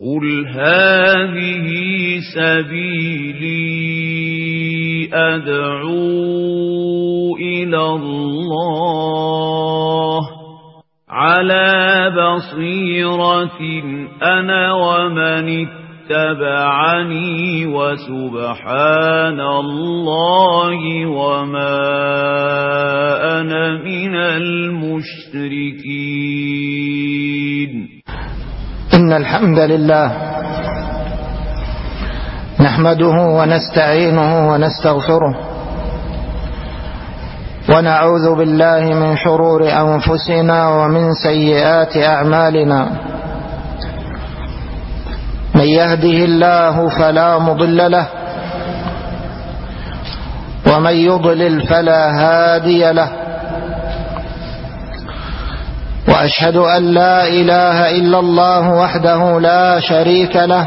قل هذه سبيلي أدعو إلى الله على بصيرة أنا ومن اتبعني وسبحان الله وما أنا من المشركين. إن الحمد لله نحمده ونستعينه ونستغفره ونعوذ بالله من شرور أنفسنا ومن سيئات أعمالنا. من يهده الله فلا مضل له ومن يضلل فلا هادي له. وأشهد أن لا إله إلا الله وحده لا شريك له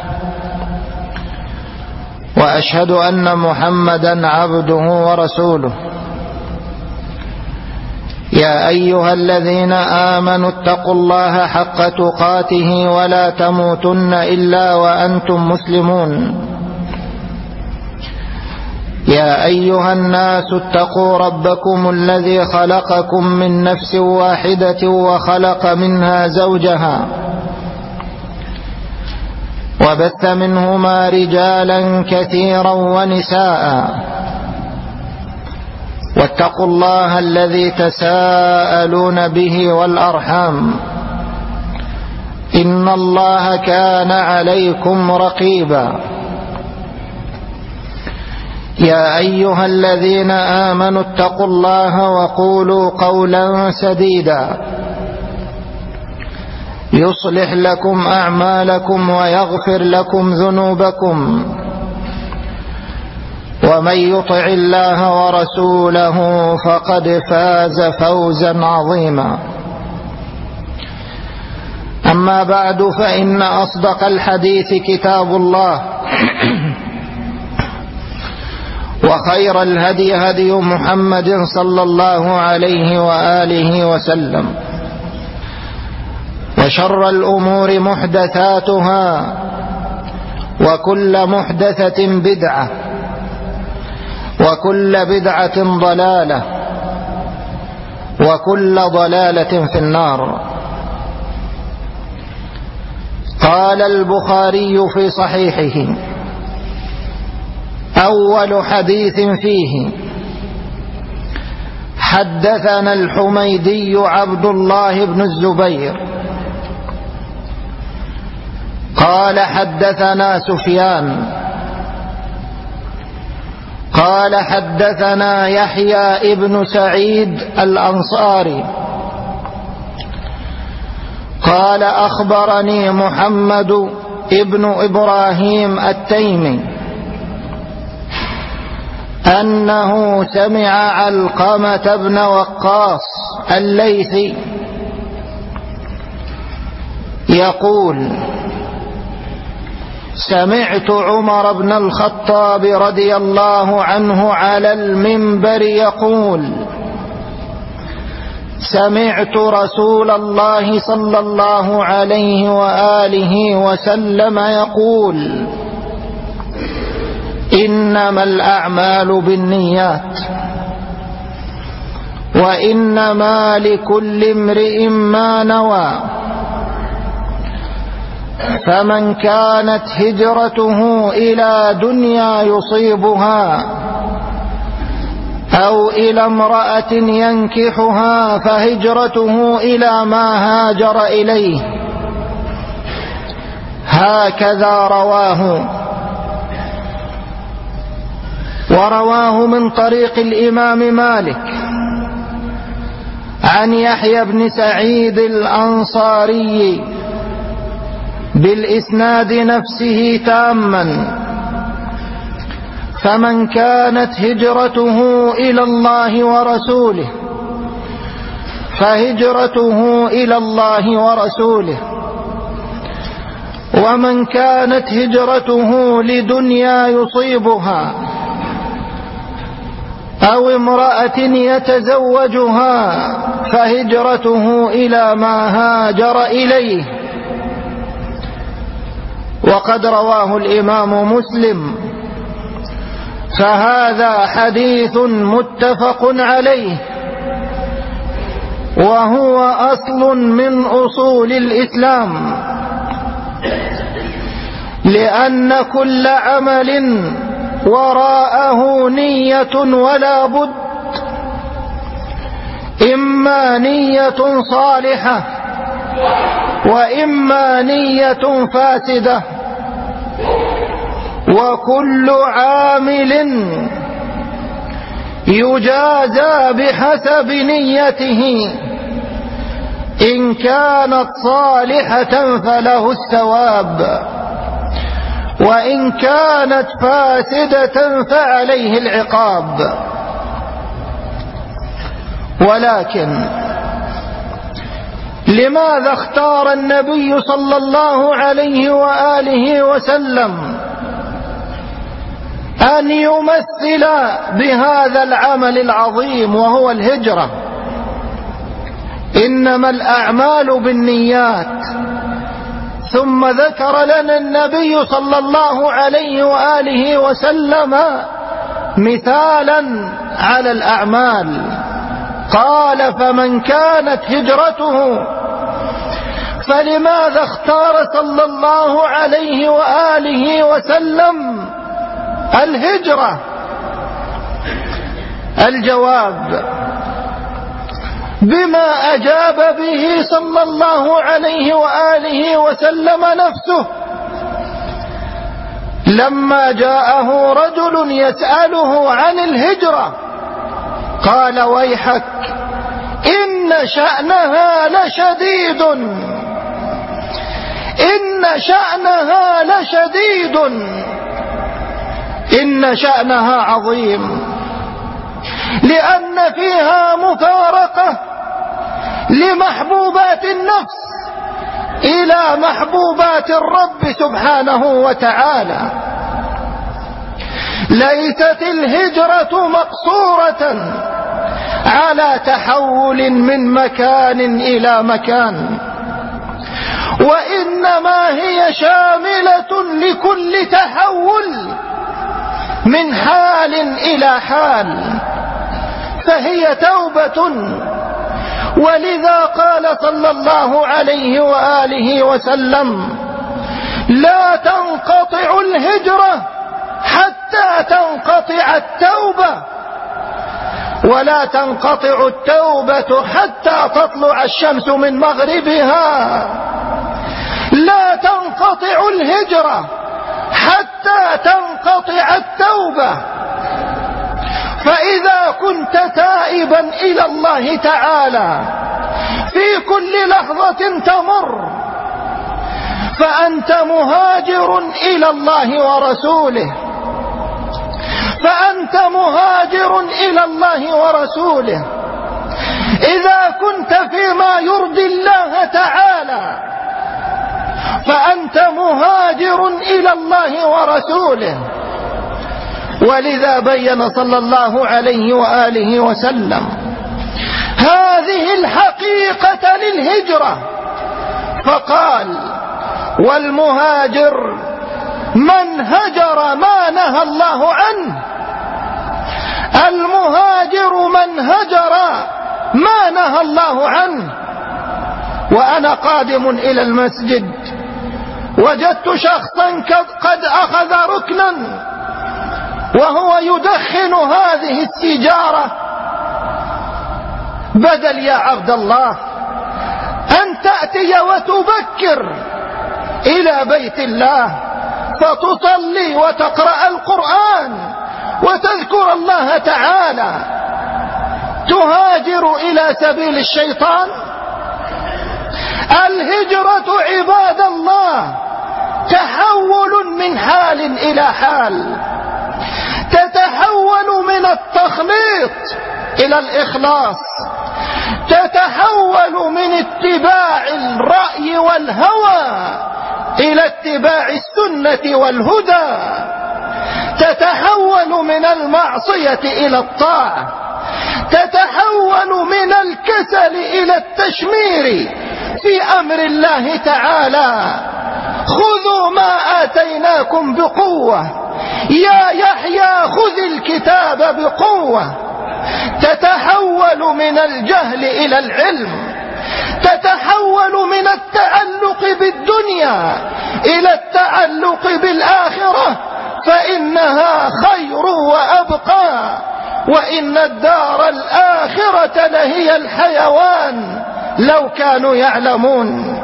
وأشهد أن محمدا عبده ورسوله. يا أيها الذين آمنوا اتقوا الله حق تقاته ولا تموتن إلا وأنتم مسلمون. يا أيها الناس اتقوا ربكم الذي خلقكم من نفس واحدة وخلق منها زوجها وبث منهما رجالا كثيرا ونساء. واتقوا الله الذي تساءلون به والأرحام إن الله كان عليكم رقيبا. يا أيها الذين آمنوا اتقوا الله وقولوا قولا سديدا يصلح لكم أعمالكم ويغفر لكم ذنوبكم ومن يطع الله ورسوله فقد فاز فوزا عظيما. أما بعد فإن أصدق الحديث كتاب الله وخير الهدي هدي محمد صلى الله عليه وآله وسلم وشر الأمور محدثاتها وكل محدثة بدعة وكل بدعة ضلالة وكل ضلالة في النار. قال البخاري في صحيحه أول حديث فيه: حدثنا الحميدي عبد الله بن الزبير قال حدثنا سفيان قال حدثنا يحيى ابن سعيد الأنصاري قال أخبرني محمد ابن إبراهيم التيمي أنه سمع علقمة بن وقاص الليثي يقول: سمعت عمر بن الخطاب رضي الله عنه على المنبر يقول: سمعت رسول الله صلى الله عليه وآله وسلم يقول: إنما الأعمال بالنيات وإنما لكل امرئ ما نوى، فمن كانت هجرته إلى دنيا يصيبها أو إلى امرأة ينكحها فهجرته إلى ما هاجر إليه. هكذا ورواه من طريق الإمام مالك عن يحيى بن سعيد الأنصاري بالإسناد نفسه تاما: فمن كانت هجرته إلى الله ورسوله فهجرته إلى الله ورسوله، ومن كانت هجرته لدنيا يصيبها أو امرأة يتزوجها فهجرته إلى ما هاجر إليه. وقد رواه الإمام مسلم، فهذا حديث متفق عليه، وهو أصل من أصول الإسلام، لأن كل عمل وراءه نية ولا بد، إما نية صالحة وإما نية فاسدة، وكل عامل يجازى بحسب نيته، إن كانت صالحة فله الثواب، وإن كانت فاسدة فعليه العقاب. ولكن لماذا اختار النبي صلى الله عليه وآله وسلم أن يمثل بهذا العمل العظيم وهو الهجرة؟ إنما الأعمال بالنيات. ثم ذكر لنا النبي صلى الله عليه وآله وسلم مثالا على الأعمال، قال: فمن كانت هجرته. فلماذا اختار صلى الله عليه وآله وسلم الهجرة؟ الجواب بما أجاب به صلى الله عليه وآله وسلم نفسه لما جاءه رجل يسأله عن الهجرة، قال: ويحك إن شأنها لشديد، إن شأنها لشديد، إن شأنها عظيم، لأن فيها مفارقة لمحبوبات النفس إلى محبوبات الرب سبحانه وتعالى. ليست الهجرة مقصورة على تحول من مكان إلى مكان، وإنما هي شاملة لكل تحول من حال إلى حال، فهي توبة. ولذا قال صلى الله عليه وآله وسلم: لا تنقطع الهجرة حتى تنقطع التوبة، ولا تنقطع التوبة حتى تطلع الشمس من مغربها. لا تنقطع الهجرة حتى تنقطع التوبة. فإذا كنت تائبا إلى الله تعالى في كل لحظة تمر، فأنت مهاجر إلى الله ورسوله، فأنت مهاجر إلى الله ورسوله. إذا كنت فيما يرضي الله تعالى فأنت مهاجر إلى الله ورسوله. ولذا بين صلى الله عليه وآله وسلم هذه الحقيقة للهجرة، فقال: والمهاجر من هجر ما نهى الله عنه. المهاجر من هجر ما نهى الله عنه. وأنا قادم إلى المسجد وجدت شخصا قد أخذ ركنا وهو يدخن هذه السيجارة. بدل يا عبد الله أن تأتي وتبكر إلى بيت الله فتصلي وتقرأ القرآن وتذكر الله تعالى، تهاجر إلى سبيل الشيطان. الهجرة عباد الله تحول من حال إلى حال، تتحول من التخليط إلى الإخلاص، تتحول من اتباع الرأي والهوى إلى اتباع السنة والهدى، تتحول من المعصية إلى الطاعة، تتحول من الكسل إلى التشمير في أمر الله تعالى. خذوا ما آتيناكم بقوة يا يحيى خذ الكتاب بقوة. تتحول من الجهل إلى العلم، تتحول من التعلق بالدنيا إلى التعلق بالآخرة، فإنها خير وأبقى، وإن الدار الآخرة لهي الحيوان لو كانوا يعلمون.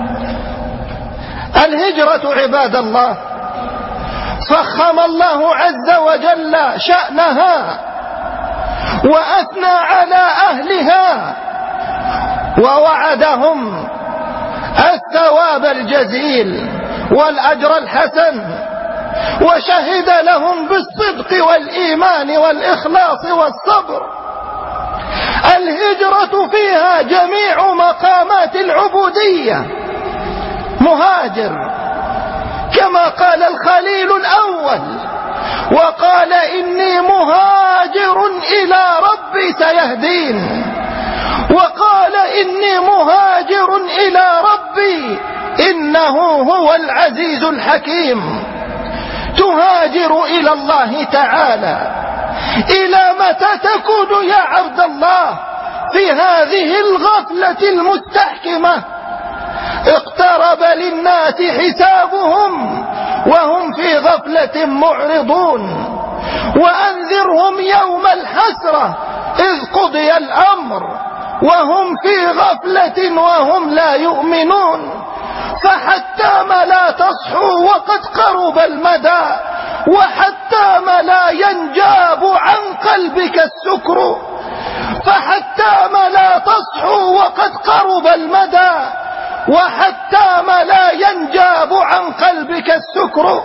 الهجرة عباد الله فخم الله عز وجل شأنها وأثنى على أهلها ووعدهم الثواب الجزيل والأجر الحسن، وشهد لهم بالصدق والإيمان والإخلاص والصبر. الهجرة فيها جميع مقامات العبودية. مهاجر كما قال الخليل الأول وقال إني مهاجر إلى ربي سيهدين، وقال إني مهاجر إلى ربي إنه هو العزيز الحكيم. تهاجر إلى الله تعالى. إلى متى تكون يا عبد الله في هذه الغفلة المستحكمة؟ اقترب للناس حسابهم وهم في غفلة معرضون. وأنذرهم يوم الحسرة إذ قضي الأمر وهم في غفلة وهم لا يؤمنون. فحتام لا تصحوا وقد قرب المدى، وحتام لا ينجاب عن قلبك السكر. فحتام لا تصحوا وقد قرب المدى، وحتام لا ينجاب عن قلبك السكر.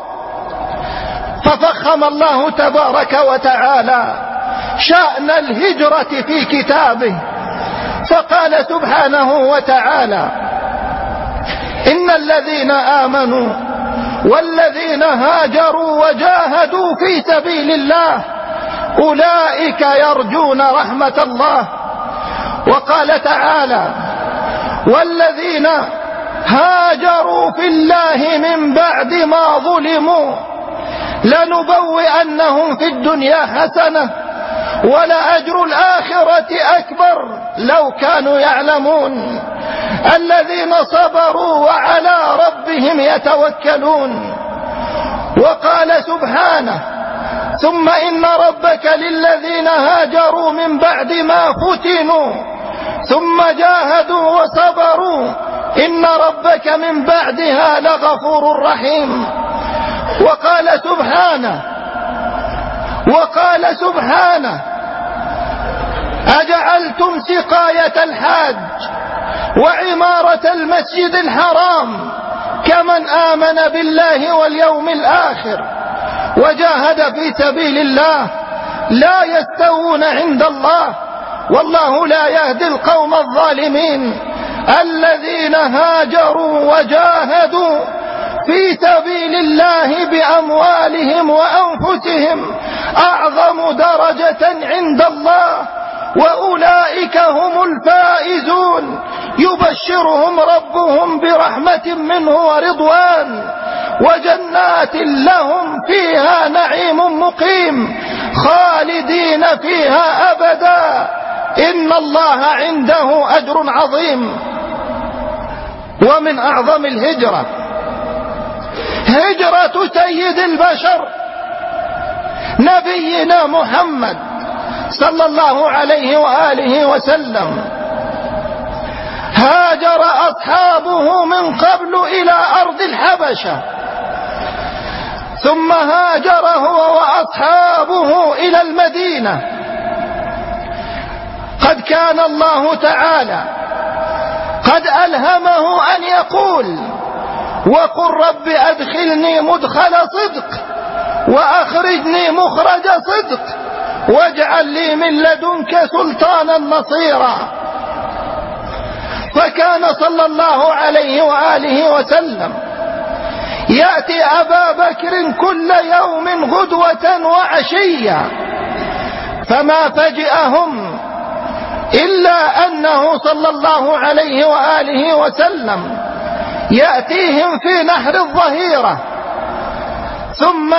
ففخم الله تبارك وتعالى شأن الهجرة في كتابه، فقال سبحانه وتعالى: إن الذين آمنوا والذين هاجروا وجاهدوا في سبيل الله أولئك يرجون رحمة الله. وقال تعالى: والذين هاجروا في الله من بعد ما ظلموا لنبوئنهم في الدنيا حسنة ولأجر الآخرة أكبر لو كانوا يعلمون. الذين صبروا وعلى ربهم يتوكلون. وقال سبحانه: ثم إن ربك للذين هاجروا من بعد ما فتنوا ثم جاهدوا وصبروا إن ربك من بعدها لغفور رحيم. وقال سبحانه: أجعلتم سقاية الحاج وعمارة المسجد الحرام كمن آمن بالله واليوم الآخر وجاهد في سبيل الله لا يستوون عند الله والله لا يهدي القوم الظالمين. الذين هاجروا وجاهدوا في سبيل الله بأموالهم وأنفسهم أعظم درجة عند الله وأولئك هم الفائزون. يبشرهم ربهم برحمة منه ورضوان وجنات لهم فيها نعيم مقيم خالدين فيها أبدا إن الله عنده أجر عظيم. ومن أعظم الهجرة هجرة سيد البشر نبينا محمد صلى الله عليه وآله وسلم. هاجر أصحابه من قبل إلى أرض الحبشة، ثم هاجر هو وأصحابه إلى المدينة. قد كان الله تعالى قد ألهمه أن يقول: وقل رب أدخلني مدخل صدق وأخرجني مخرج صدق واجعل لي من لدنك سلطانا نصيرا. فكان صلى الله عليه وآله وسلم يأتي أبا بكر كل يوم غدوة وعشية، فما فجأهم إلا أنه صلى الله عليه وآله وسلم يأتيهم في نحر الظهيرة ثم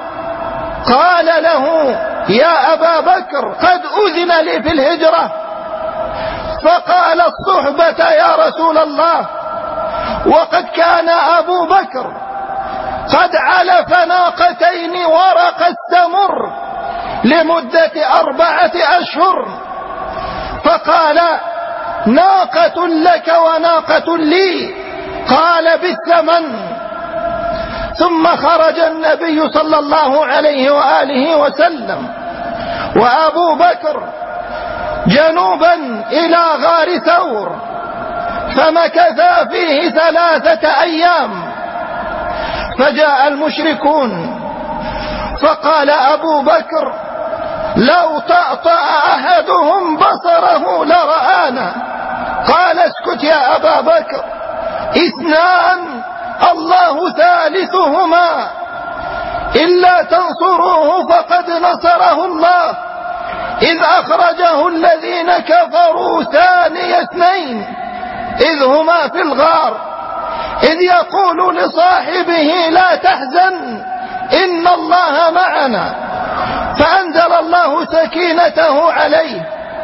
قال له: يا أبا بكر، قد أذن لي في الهجرة. فقال: الصحبة يا رسول الله. وقد كان أبو بكر قد علف ناقتين ورق التمر لمدة 4 أشهر، فقال: ناقة لك وناقة لي. قال: بالثمن. ثم خرج النبي صلى الله عليه وآله وسلم وأبو بكر جنوبا إلى غار ثور، فمكثا فيه 3 أيام. فجاء المشركون فقال أبو بكر: لو طأطأ أحدهم بصره لرآنا. قال: اسكت يا أبا بكر، 2 الله ثالثهما، إلا تنصروه فقد نصره الله، إذ أخرجه الذين كفروا ثاني 2 إذ هما في الغار، إذ يقول لصاحبه: لا تحزن إن الله معنا. فأنزل الله سكينته عليه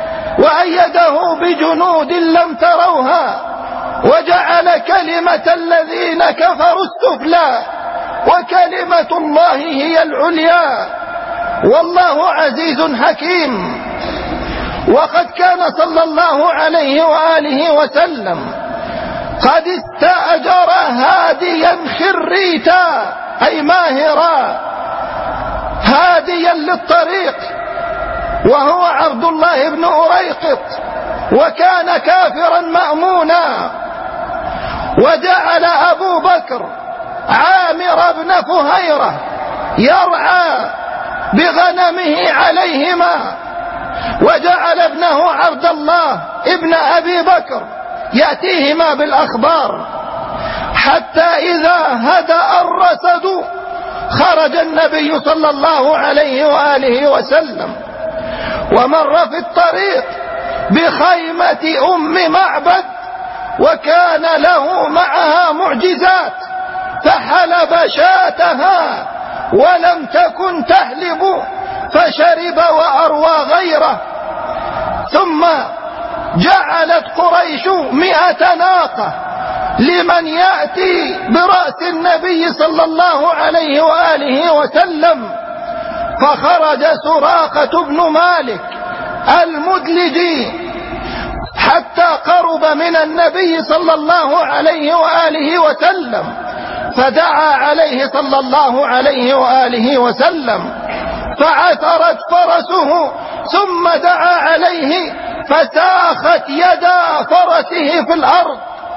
وأيده بجنود لم تروها، وجعل كلمة الذين كفروا السفلى وكلمة الله هي العليا، والله عزيز حكيم. وقد كان صلى الله عليه وآله وسلم قد استأجر هاديا خريتا، أي ماهرا، هاديا للطريق، وهو عبد الله بن أريقط، وكان كافرا مأمونا. وجعل أبو بكر عامر بن فهيرة يرعى بغنمه عليهما، وجعل ابنه عبد الله ابن أبي بكر يأتيهما بالأخبار، حتى إذا هدأ الرصد خرج النبي صلى الله عليه وآله وسلم ومر في الطريق بخيمة أم معبد، وكان له معها معجزات، فحلب شاتها ولم تكن تحلب، فشرب وأروى غيره. ثم جعلت قريش 100 ناقة لمن يأتي برأس النبي صلى الله عليه وآله وسلم. فخرج سراقة بن مالك المدلجي حتى قرب من النبي صلى الله عليه وآله وسلم، فدعا عليه صلى الله عليه وآله وسلم، فعثرت فرسه، ثم دعا عليه فساخت يدا فرسه في الأرض،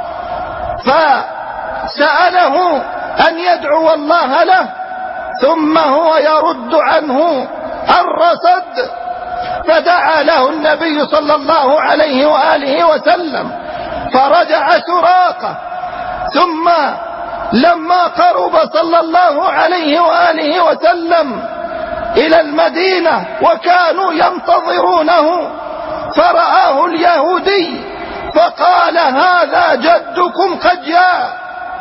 فسأله أن يدعو الله له، ثم هو يرد عنه الرصد، فدعا له النبي صلى الله عليه وآله وسلم، فرجع سراقة. ثم لما قرب صلى الله عليه وآله وسلم إلى المدينة وكانوا ينتظرونه، فرآه اليهودي فقال: هذا جدكم قد جاء.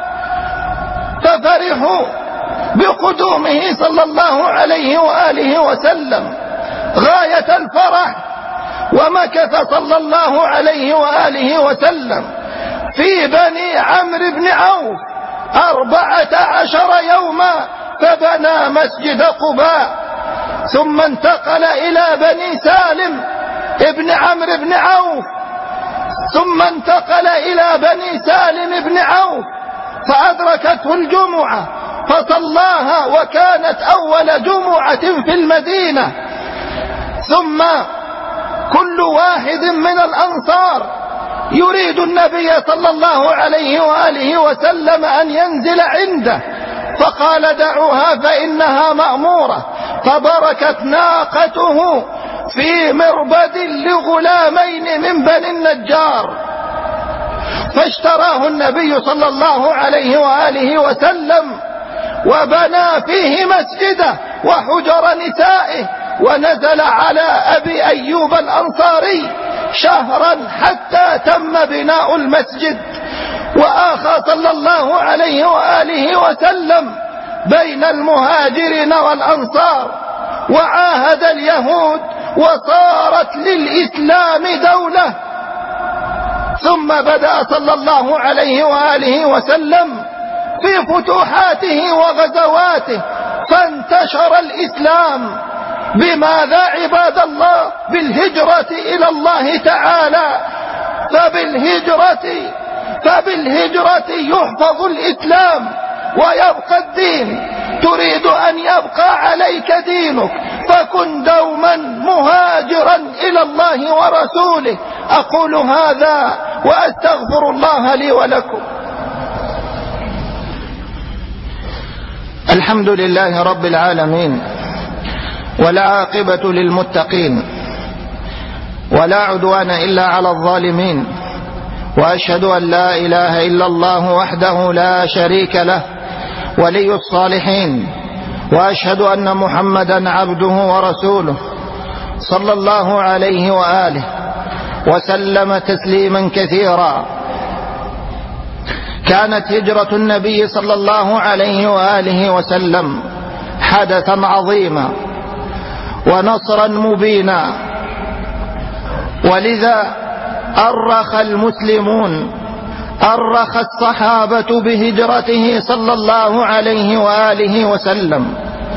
ففرحوا بقدومه صلى الله عليه وآله وسلم غاية الفرح. ومكث صلى الله عليه وآله وسلم في بني عمرو بن عوف 14 يوما، فبنى مسجد قباء، ثم انتقل إلى بني سالم ابن عمرو بن عوف، ثم انتقل إلى بني سالم بن عوف، فأدركته الجمعة فصلاها، وكانت أول جمعة في المدينة. ثم كل واحد من الأنصار يريد النبي صلى الله عليه وآله وسلم أن ينزل عنده، فقال: دعوها فإنها مأمورة. فبركت ناقته في مربد لغلامين من بني النجار، فاشتراه النبي صلى الله عليه وآله وسلم وبنى فيه مسجده وحجر نسائه، ونزل على أبي أيوب الأنصاري شهرا حتى تم بناء المسجد. وآخى صلى الله عليه وآله وسلم بين المهاجرين والأنصار، وعاهد اليهود، وصارت للإسلام دولة. ثم بدأ صلى الله عليه وآله وسلم في فتوحاته وغزواته، فانتشر الإسلام. بماذا عباد الله؟ بالهجرة إلى الله تعالى. فبالهجرة يحفظ الإسلام ويبقى الدين. تريد أن يبقى عليك دينك، فكن دوما مهاجرا إلى الله ورسوله. أقول هذا وأستغفر الله لي ولكم. الحمد لله رب العالمين، والعاقبة للمتقين، ولا عدوان إلا على الظالمين، وأشهد أن لا إله إلا الله وحده لا شريك له ولي الصالحين، وأشهد أن محمدا عبده ورسوله صلى الله عليه وآله وسلم تسليما كثيرا. كانت هجرة النبي صلى الله عليه وآله وسلم حدثا عظيما ونصرا مبينا، ولذا أرخ الصحابة بهجرته صلى الله عليه وآله وسلم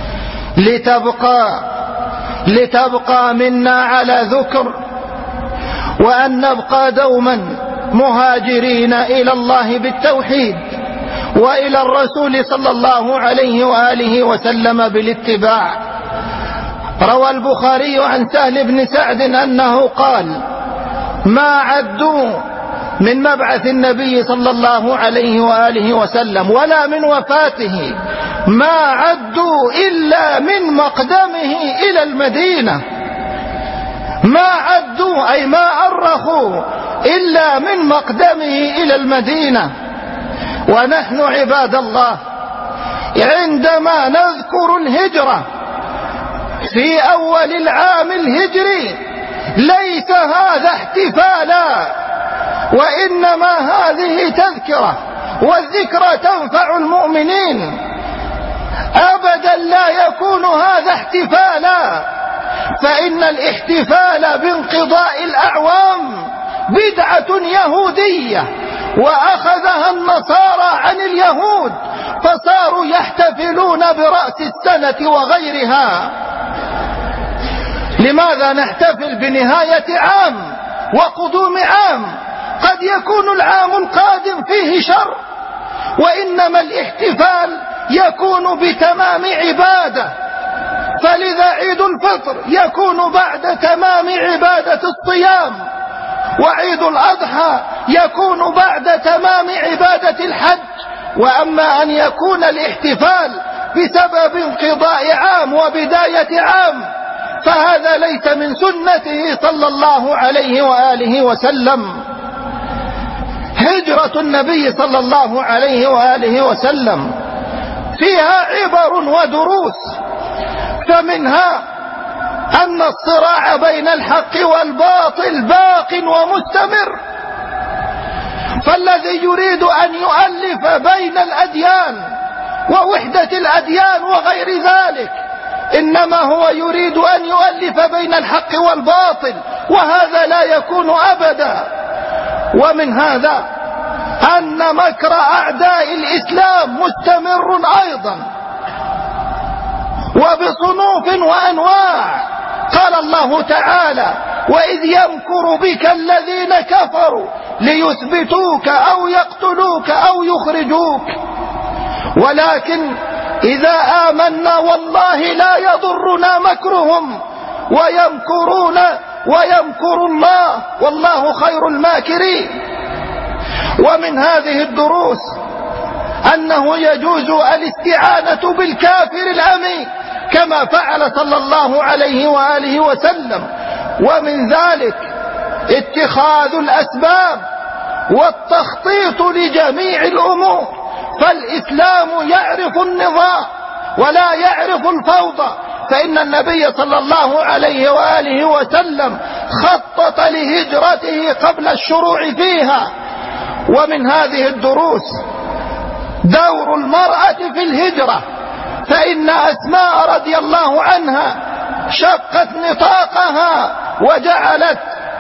لتبقى منا على ذكر، وأن نبقى دوما مهاجرين إلى الله بالتوحيد، وإلى الرسول صلى الله عليه وآله وسلم بالاتباع. روى البخاري عن سهل بن سعد أنه قال: ما عدوا من مبعث النبي صلى الله عليه وآله وسلم ولا من وفاته، ما عدوا إلا من مقدمه إلى المدينة. ما عدوا أي ما أرخوا إلا من مقدمه إلى المدينة. ونحن عباد الله عندما نذكر الهجرة في أول العام الهجري ليس هذا احتفالا، وإنما هذه تذكرة، والذكرى تنفع المؤمنين. أبدا لا يكون هذا احتفالا، فإن الاحتفال بانقضاء الأعوام بدعة يهودية، وأخذها النصارى عن اليهود، فصاروا يحتفلون برأس السنة وغيرها. لماذا نحتفل بنهاية عام وقدوم عام؟ قد يكون العام القادم فيه شر، وإنما الاحتفال يكون بتمام عبادة. فلذا عيد الفطر يكون بعد تمام عبادة الصيام، وعيد الأضحى يكون بعد تمام عبادة الحج. وأما أن يكون الاحتفال بسبب انقضاء عام وبداية عام فهذا ليس من سنته صلى الله عليه وآله وسلم. هجرة النبي صلى الله عليه وآله وسلم فيها عبر ودروس، فمنها أن الصراع بين الحق والباطل باق ومستمر، فالذي يريد أن يؤلف بين الأديان ووحدة الأديان وغير ذلك إنما هو يريد أن يؤلف بين الحق والباطل، وهذا لا يكون أبدا. ومن هذا أن مكر أعداء الإسلام مستمر أيضا وبصنوف وأنواع. قال الله تعالى: وإذ يمكر بك الذين كفروا ليثبتوك أو يقتلوك أو يخرجوك، ولكن إذا آمنا والله لا يضرنا مكرهم ويمكر الله والله خير الماكرين. ومن هذه الدروس أنه يجوز الاستعانة بالكافر الأمين كما فعل صلى الله عليه وآله وسلم، ومن ذلك اتخاذ الأسباب والتخطيط لجميع الأمور. فالإسلام يعرف النظام ولا يعرف الفوضى، فإن النبي صلى الله عليه وآله وسلم خطط لهجرته قبل الشروع فيها. ومن هذه الدروس دور المرأة في الهجرة، فإن أسماء رضي الله عنها شقت نطاقها وجعلت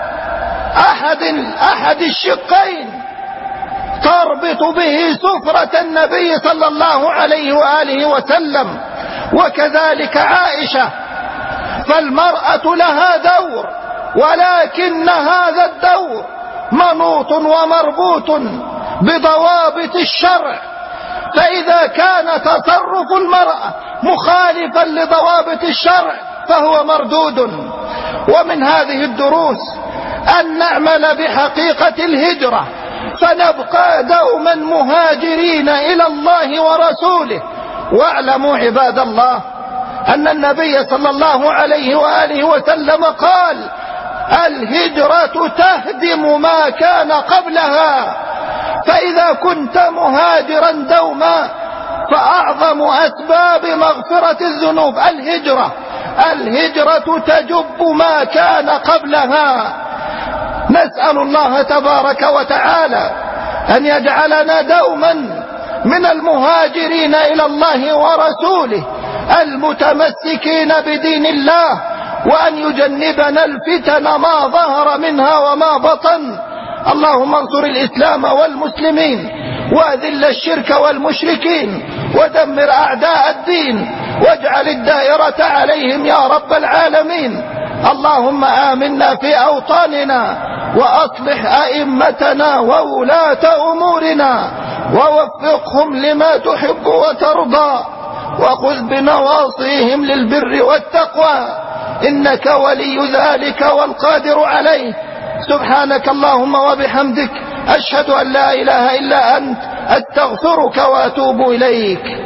أحد الشقين تربط به سفرة النبي صلى الله عليه وآله وسلم، وكذلك عائشة. فالمرأة لها دور، ولكن هذا الدور منوط ومربوط بضوابط الشرع، فإذا كان تصرف المرأة مخالفا لضوابط الشرع فهو مردود. ومن هذه الدروس أن نعمل بحقيقة الهجرة، فنبقى دوما مهاجرين إلى الله ورسوله. واعلموا عباد الله أن النبي صلى الله عليه وآله وسلم قال: الهجرة تهدم ما كان قبلها. فإذا كنت مهاجرا دوما فأعظم أسباب مغفرة الذنوب الهجرة تجب ما كان قبلها. نسأل الله تبارك وتعالى أن يجعلنا دوما من المهاجرين إلى الله ورسوله المتمسكين بدين الله، وأن يجنبنا الفتن ما ظهر منها وما بطن. اللهم انصر الإسلام والمسلمين، وأذل الشرك والمشركين، ودمر أعداء الدين، واجعل الدائرة عليهم يا رب العالمين. اللهم آمنا في أوطاننا، وأصلح أئمتنا وولاة أمورنا، ووفقهم لما تحب وترضى، وخذ بنواصيهم للبر والتقوى، إنك ولي ذلك والقادر عليه. سبحانك اللهم وبحمدك، أشهد أن لا إله إلا أنت، أستغفرك وأتوب إليك.